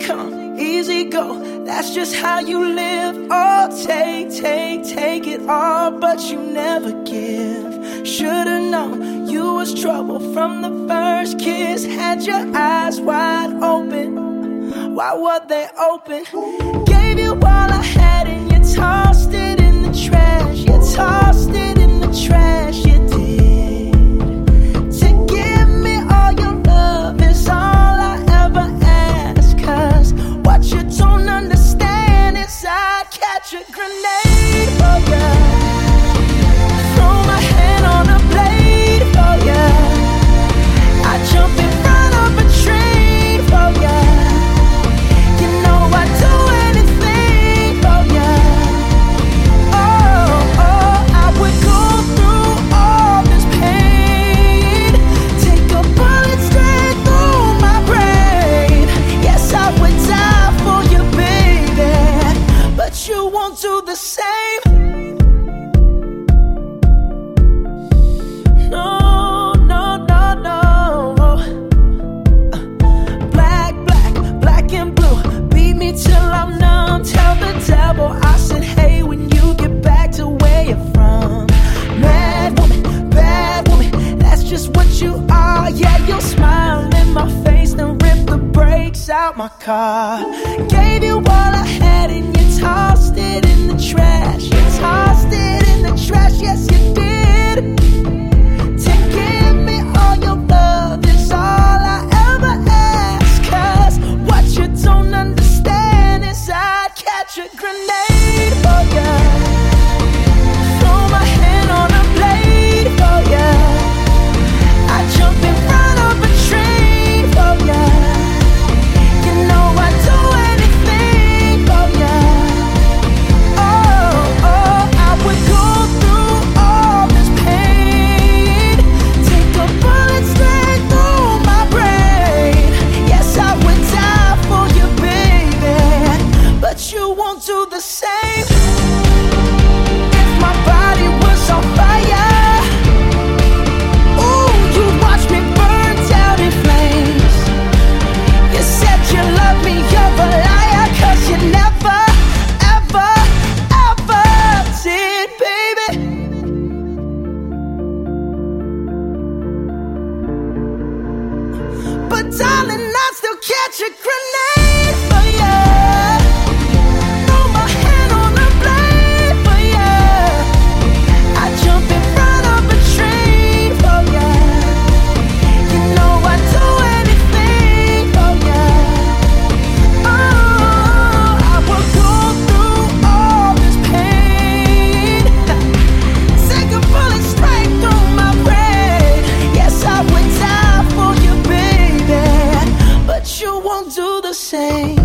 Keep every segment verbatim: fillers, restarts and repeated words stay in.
come, easy go, that's just how you live. Oh, take, take, take it all, but you never give. Should've known you was trouble from the first kiss. Had your eyes wide open, why were they open? Gave you all I had and you tossed it in the trash. You tossed it in the trash, you did. To give me all your love is all I ever ask. Cause what you don't understand is I'd catch a grenade for ya, throw my hand on a blade for ya, I jump in front of a train for ya. You know I'd do anything for ya. Oh, oh, I would go through all this pain, take a bullet straight through my brain. Yes, I would die for you, baby, but you won't do the same. No, no, no, no. Black, black, black and blue, beat me till I'm numb. Tell the devil I said, hey, when you get back to where you're from. Mad woman, bad woman, that's just what you are. Yeah, you'll smile in my face, then rip the brakes out my car. Gave you all I had and you tossed it in the trash. You tossed it in the trash, yes you did. To give me all your love is all I ever ask. Cause what you don't understand is I'd catch a grenade for ya, throw my hand on a blade for ya, I jump in front of a train for ya. You know I'd do anything for ya. Oh, oh, I would go through all this pain, take a bullet straight through my brain. Yes, I would die for you, baby, but you won't do the same. If my body was on fire, ooh, you'd watch me burn down in flames. You said you love me, you're a liar, cause you never, ever, ever did, baby. But darling, I still catch a grenade for ya, throw my hand on a blade for ya, I jump in front of a train for ya. You know I'd do anything for ya. Oh, I would go through all this pain, take a bullet straight through my brain. Yes, I would die for you, baby, but you won't do the same.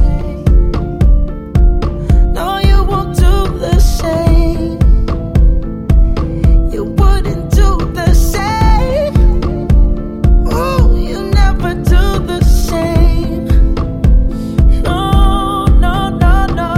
No, you won't do the same. You wouldn't do the same. Ooh, you never do the same. No, no, no, no.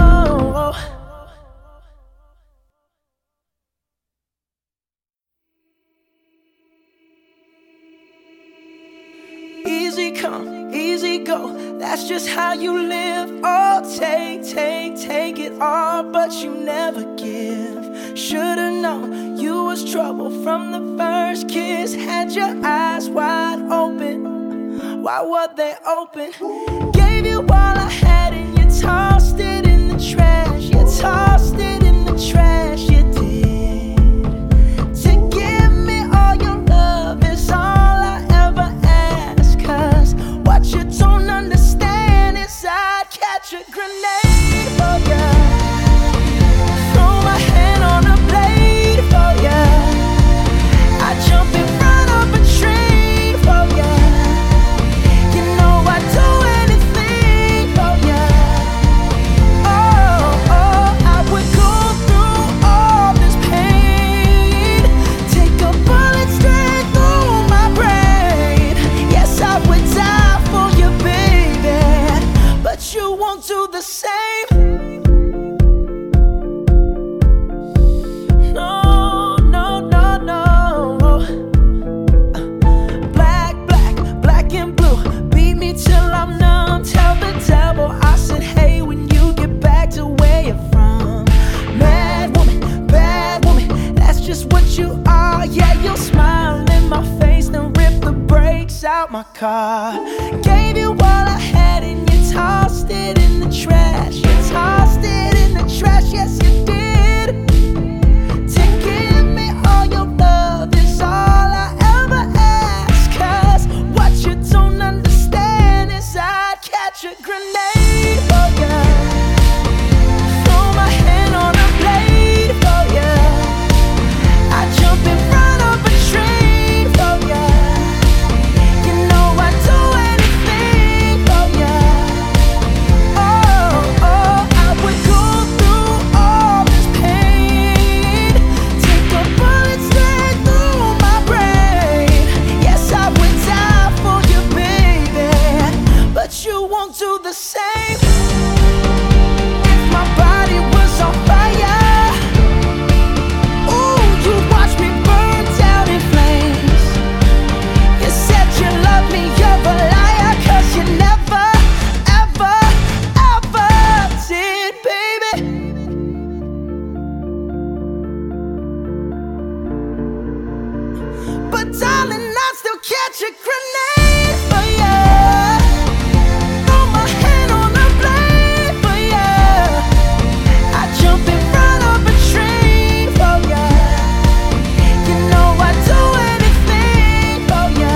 Easy come, easy go, that's just how you live. Oh, take, take, take it all, but you never give. Should've known you was trouble from the first kiss. Had your eyes wide open, why were they open? Gave you all I had and you tossed it in the trash. You tossed it in the trash, you did. To give me all your love is all I ever ask. Cause what you don't understand is I'd catch a grenade for ya, throw my hand on a blade for ya, I jump in front of a train for ya. You know I'd do anything for ya. out my car. Gave you all I had and you tossed it in the trash. You tossed it in the trash, yes you did. To give me all your love is all I ever ask. Cause what you don't understand is I'd catch a grenade for ya. Throw my hand on a blade for ya. I'd jump in front of a train for ya. You know I'd do anything for ya. Oh, oh, I would go through all this pain. Take a bullet straight through my brain. Yes, I would die for you, baby, but you won't do the same. If my body was on fire, ooh, you watch me burn down in flames. You said you love me, you're a liar, cause you never, ever, ever did, baby. But darling, I'd still catch a grenade for ya. Throw my hand on a blade for ya. I jump in front of a train for ya. You know I'd do anything for ya.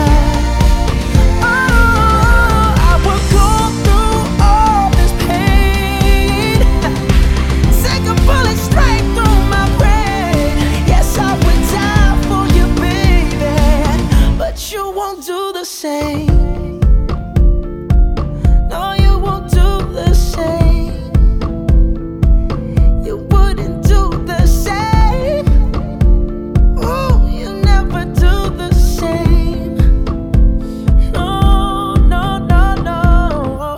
Oh, I would go through all this pain. Take a bullet straight through my brain. Yes, I would die for you, baby, but you won't do the same. No, you won't do the same. You wouldn't do the same. Ooh, you never do the same. No, no, no, no.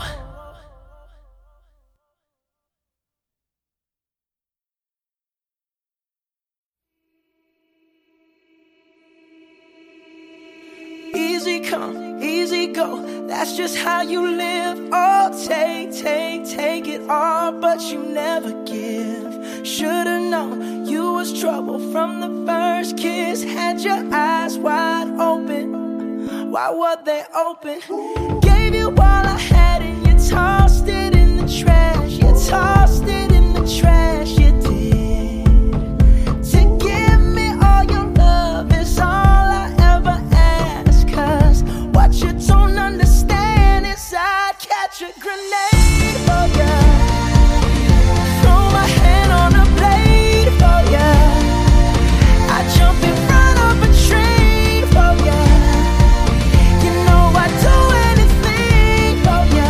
Easy come, easy go, that's just how you live. Oh, take, take, take it all, but you never give. Should've known you was trouble from the first kiss. Had your eyes wide open, why were they open? Gave you all I had and you tossed it in the trash. You tossed it in the trash, you did. To give me all your love is all I ever ask. Cause what you don't understand is I'd catch a grenade for ya. Throw my hand on a blade for ya. I jump in front of a train for ya. You know I'd do anything for ya.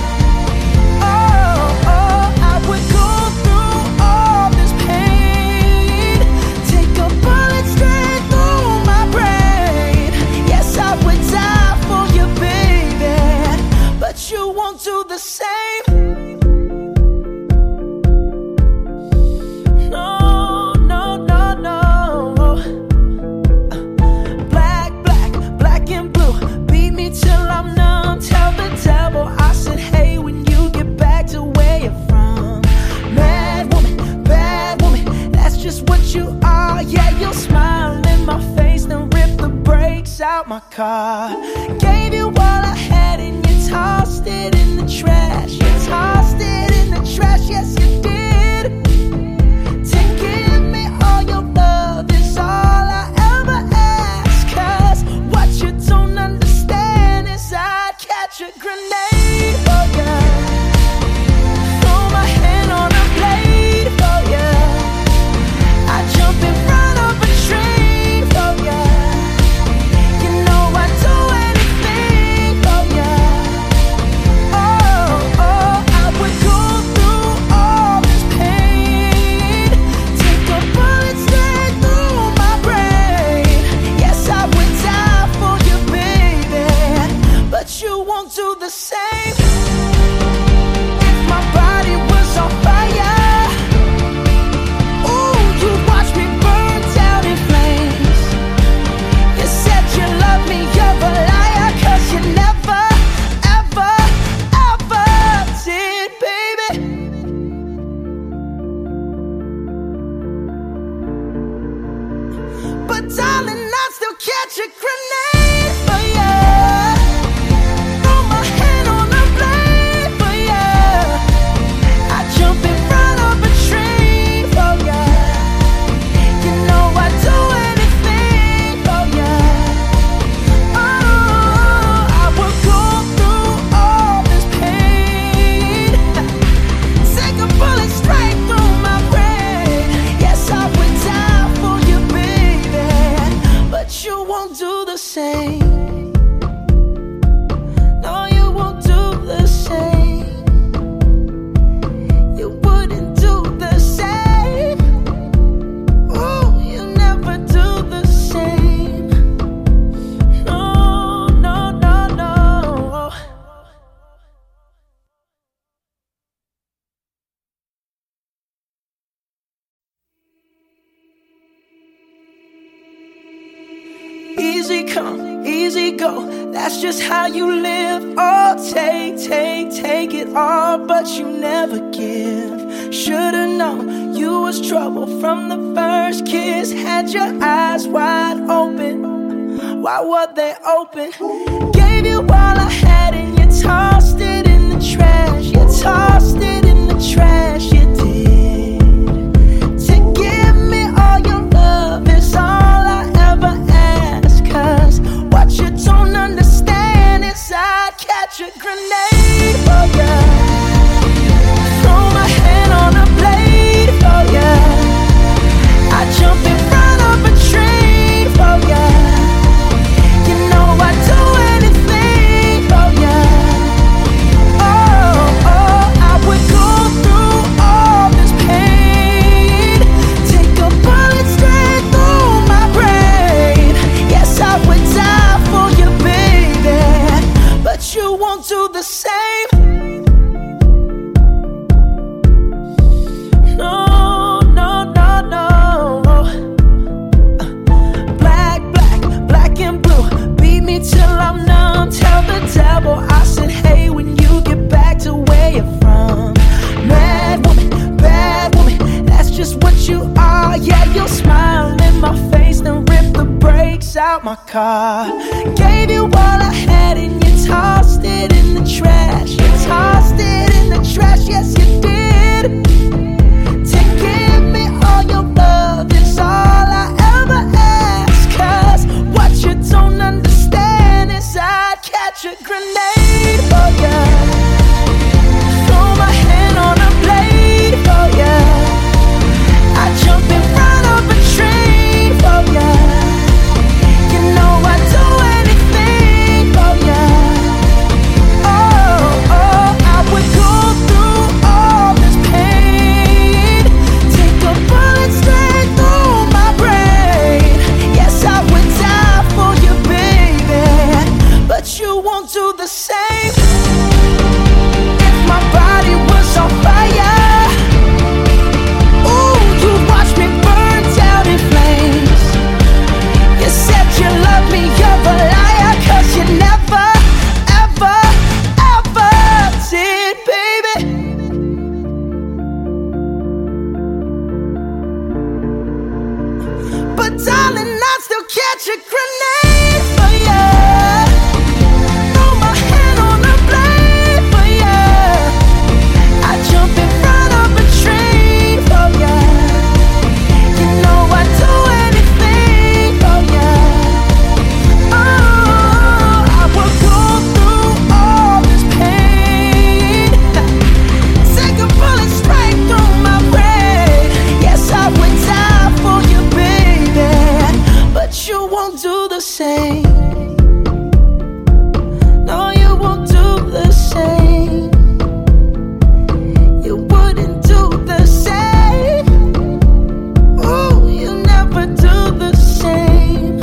Oh, oh, I would go through all this pain. Take a bullet straight through my brain. Yes, I would die for you, baby, but you won't do the same. No, no, no, no. Black, black, black and blue. Beat me till I'm numb. Tell the devil I said, hey, when you get back to where you're from. Mad woman, bad woman, that's just what you are. Yeah, you'll smile in my face, then rip the brakes out my car. Gave you all I had and you tossed it in the trash. You tossed it in the trash, yes you did. To give me all your love is all I ever ask. Cause what you don't understand is I'd catch a grenade for ya. Throw my hand on a blade for ya. I jump in front of a train for ya. You know I'd do anything for ya. Oh, oh, I would go through all easy go, that's just how you live. Oh, take, take, take it all, but you never give. Should've known you was trouble from the first kiss. Had your eyes wide open, why were they open? Gave you all I had and you tossed it in the trash. You tossed it in the trash, you did. To give me all your love is all I ever ask. Cause what you don't understand is I'd catch a grenade for ya, throw my hand on a blade for ya, I'd jump in front of a train for ya. You know I'd do anything for ya. Oh, oh, I would go through all this pain, take a bullet straight through my brain. Yes, I would die for you, baby, but you won't do the same. No, no, no, no. Black, black, black and blue, beat me till I'm numb. Tell the devil I said hey when you get back to where you're from. Mad woman, bad woman, that's just what you are. Yeah, you'll smile in my face, then rip the brakes out my car. Gave you all I had and you tossed it in the trash. You tossed it in the trash, yes you did. To give me all your love is all I ever ask. Cause what you don't understand is I'd catch a grenade for ya, throw my hand on a blade for ya, I'd jump in front of a train for ya. You know I'd do anything for ya. Oh, oh, I would go through all this pain, take a bullet straight through my brain. Yes, I would die for you, baby, but you won't do the same. If my body was on fire, ooh, you'd watch me burn down in flames. You said you love me, you're a liar, cause you never, ever, ever did, baby. But darling, I'd still catch a grenade for ya, throw my hand on a blade for ya, I'd jump in front of a train for ya. You know I'd do anything for ya. Oh, I would go through all this pain, take a bullet straight through my brain. Yes, I would die for you, baby, but you won't do the same. No, you won't do the same. You wouldn't do the same. Ooh, you never do the same.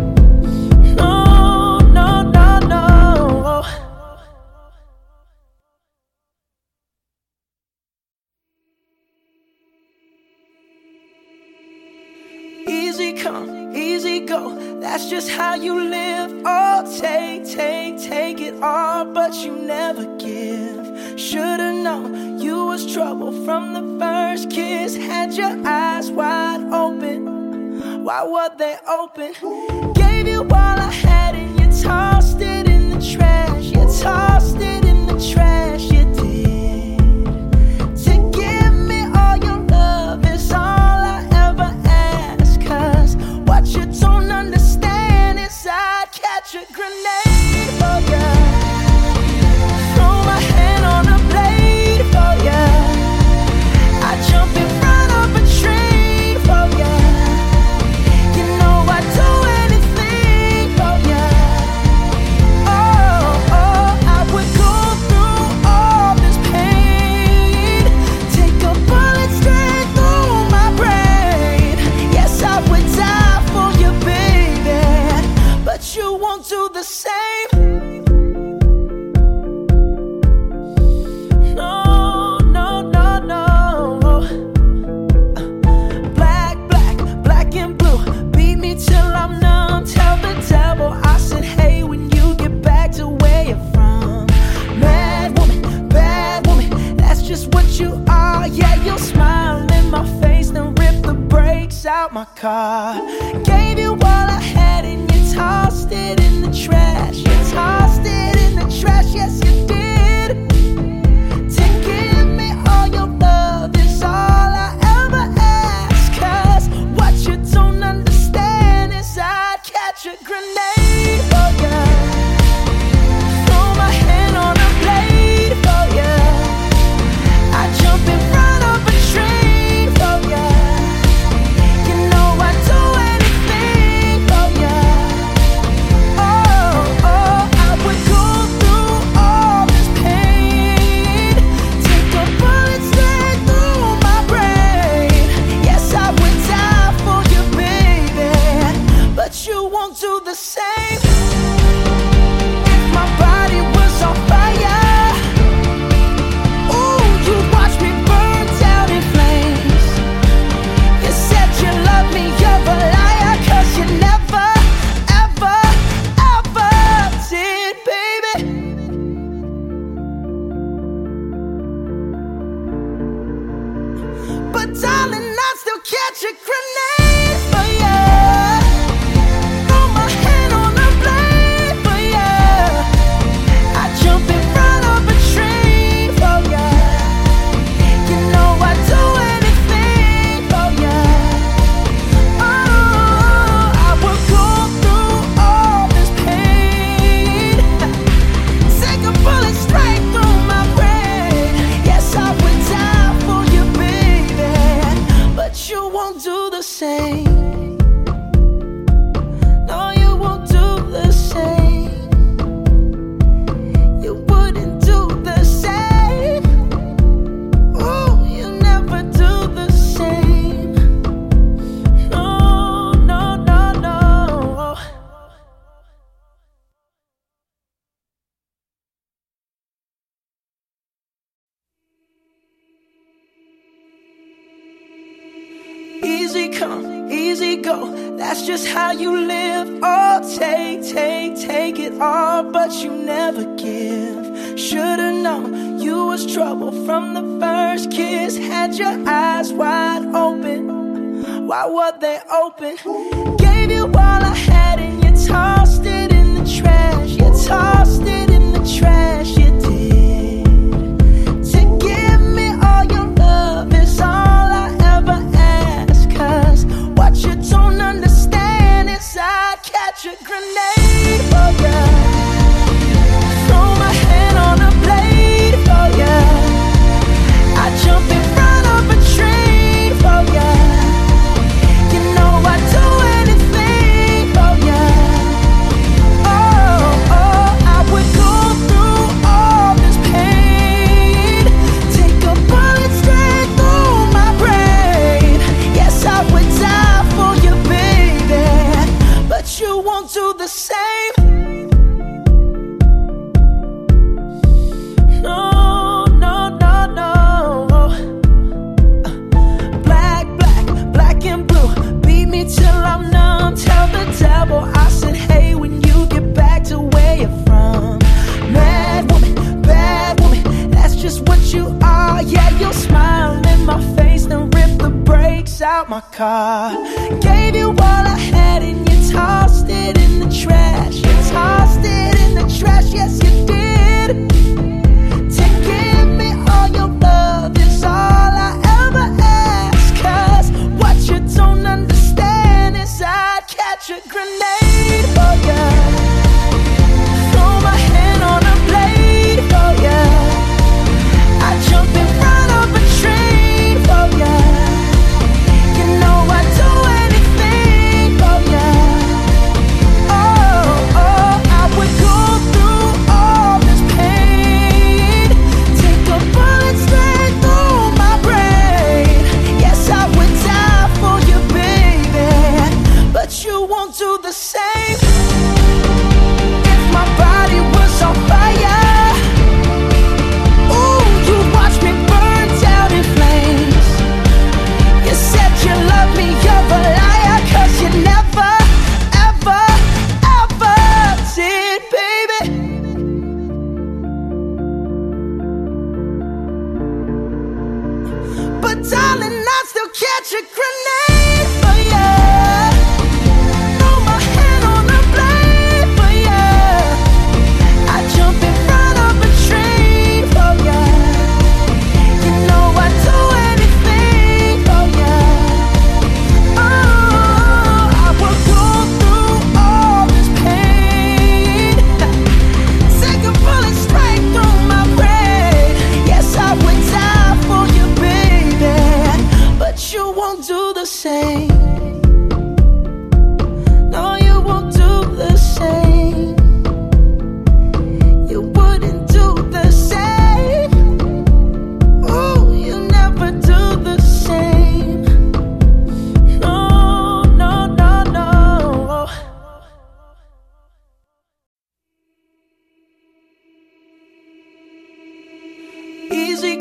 No, no, no, no. Easy come, easy go, that's just how you live. Oh, take, take, take it all, but you never give. Should've known you was trouble from the first kiss. Had your eyes wide open, why were they open? Gave you all I had and you tossed it in the trash. You tossed it in the trash, you did. To give me all your love is all I ever ask. Cause what you don't understand is I'd catch a grenade for ya, throw my hand on a blade for ya, I'd jump in front of a train for ya. You know I'd do anything for ya. Oh, oh, I would go through all this pain, take a bullet straight through my brain. Yes, I would die for you, baby, but you won't do the same. car. Gave you all I had and you tossed it in the trash. You tossed it in the trash, yes you did. To give me all your love is all I ever ask. Cause what you don't understand is I'd catch a grenade for ya. Throw my hand on a blade for ya. I'd jump in front of a train for ya. You know I'd do anything for ya. Oh, oh, I would go through all this pain. Take a bullet straight through my brain. Yes, I would die for you, baby, but you won't do the same. If my body was on fire, ooh, you watch me burn down in flames. You said you love me, you're a liar, cause you never, ever, ever did, baby. But darling, I still catch a grenade for ya. Throw my hand on a blade for ya. I jump in front of a train for ya. You know I'd do anything for ya. Oh, I would go through all this pain. Take a bullet straight through my brain. Yes, I would die for you, baby, but you won't do the same. No, you won't do the same. You wouldn't do the same. Ooh, you never do the same. No, no, no, no. Easy come, easy go, that's just how you live. Oh, take, take, take it all, but you never give. Should've known you was trouble from the first kiss. Had your eyes wide open, why were they open? Gave you all I had and you tossed it in the trash. You tossed it in the trash, you did. To give me all your love is all I ever ask. Cause what you don't understand is I'd catch a grenade for ya. Throw my hand on a blade for ya. I'd jump in front of a train for ya. You know I'd do anything for ya. Oh, oh, I would go through all this pain. Take a bullet straight through my brain. Yes, I would die for you, baby, but you won't do the same. No, no, no, no. Black, black, black and blue, beat me till I'm numb. Tell the devil I said hey when you get back to where you're from. Mad woman, bad woman, that's just what you are. Yeah, you'll smile in my face, then rip the brakes out my car. Gave you all I had and you tossed it in the trash. You tossed it in the trash, yes you did. To give me all your love is all I ever ask. Cause what you don't understand is I'd catch a grenade for ya. Throw my hand on a blade for ya. I'd jump in front of a train for ya. You know I'd do anything for ya. Oh, oh, I would go through all this pain. Take a bullet straight through my brain. Yes, I would die for you, baby, but you won't do the same. If my body was on fire, ooh, you watch me burn down in flames. You said you love me, you're a liar, cause you never, ever, ever did, baby. But darling, I still catch a grenade for ya.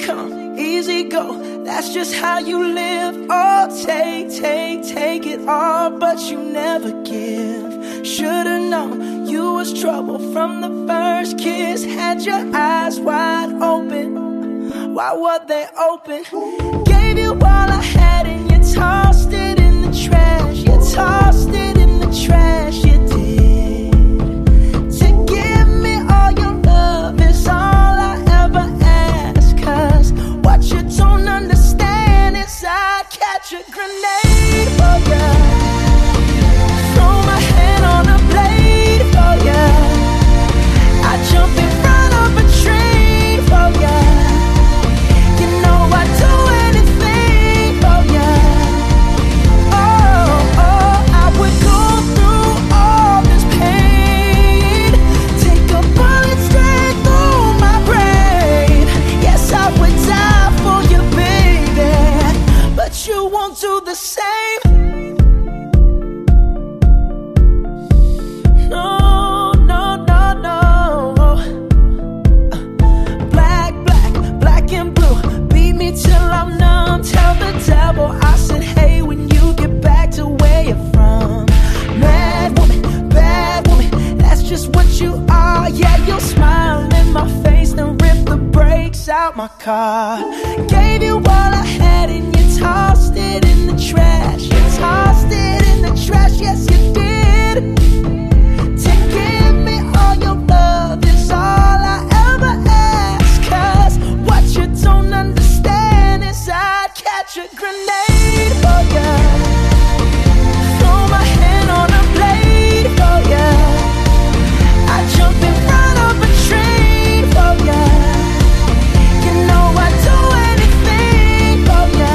come, easy go, that's just how you live. Oh, take, take, take it all, but you never give. Should've known you was trouble from the first kiss. Had your eyes wide open, why were they open? Gave you all I had and you tossed it in the trash. You tossed it in the trash, you did. To give me all your love is all I ever ask. Cause what you don't understand is I'd catch a grenade for ya, throw my hand on a blade for ya, I'd jump in front of a train for ya. You know I'd do anything for ya. Oh, oh, I would go through all this pain, take a bullet straight through my brain. Yes, I would die for you, baby, but you won't do the same. No, no, no, no. Black, black, black and blue, beat me till I'm numb. Tell the devil I said hey when you get back to where you're from. Mad woman, bad woman, that's just what you are. Yeah, you'll smile in my face, then rip the brakes out my car. Gave you all I had and you tossed it in the trash. You tossed it in the trash, yes you did. To give me all your love is all I ever ask. Cause what you don't understand is I'd catch a grenade for ya, throw my hand on a blade for ya, I'd jump in front of a train for ya. You know I'd do anything for ya.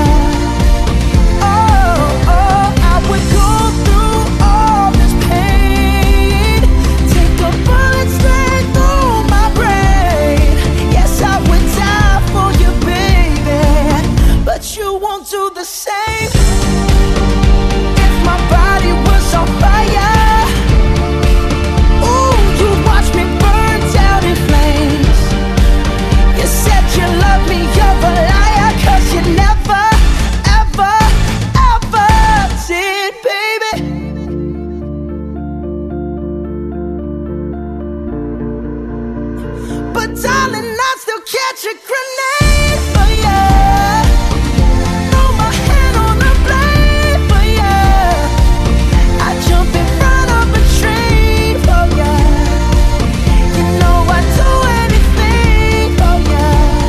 Oh, oh, I would go through all this pain, take a bullet straight through my brain. Yes, I would die for you, baby, but you won't do the same. If my body was on fire, ooh, you'd watch me burn down in flames. You said you love me, you're a liar, cause you never, ever, ever did, baby. But darling, I'd still catch a grenade for ya, throw my hand on a blade for ya, I'd jump in front of a train for ya. You know I'd do anything for ya.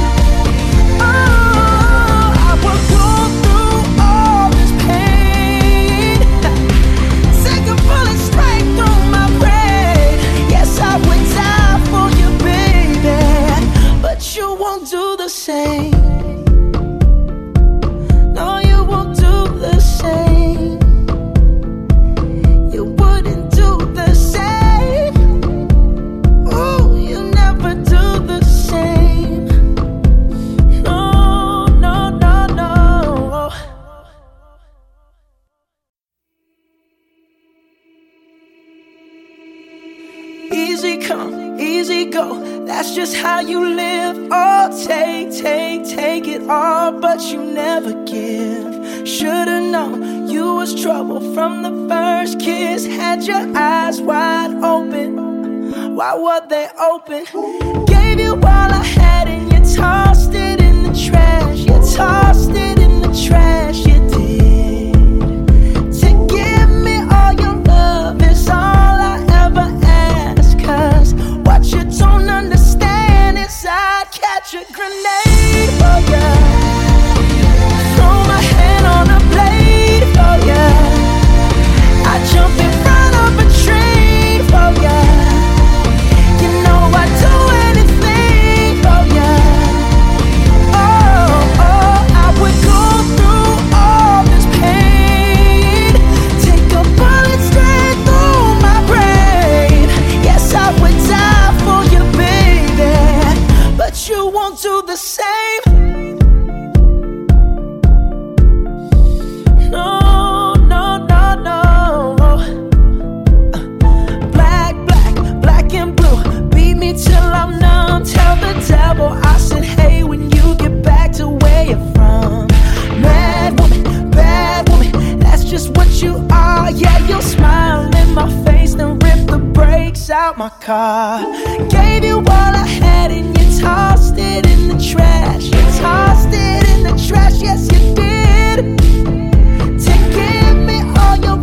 Oh, I would go through all this pain, take a bullet straight through my brain. Yes, I would die for you, baby, but you won't do the same. No, you won't do the same. You wouldn't do the same. Ooh, you never do the same. No, no, no, no. Easy come, easy go, that's just how you live. Oh, take, take, take it all, but you never give. Should've known you was trouble from the first kiss. Had your eyes wide open, why were they open? Gave you all I had and you tossed it in the trash. You tossed it in the trash, you did. To give me all your love is all I ever ask. Cause what you don't understand is I'd catch a grenade for ya, throw my hand on a blade for ya, I'd jump in front of a train for ya. You know I'd do anything for ya. Oh, oh, I would go through all this pain, take a bullet straight through my brain. Yes, I would die for you, baby, but you won't do the same. No, no, no, no. Black, black, black and blue, beat me till I'm numb. Tell the devil I said hey when you get back out my car. Gave you all I had and you tossed it in the trash. You tossed it in the trash, yes you did. To give me all your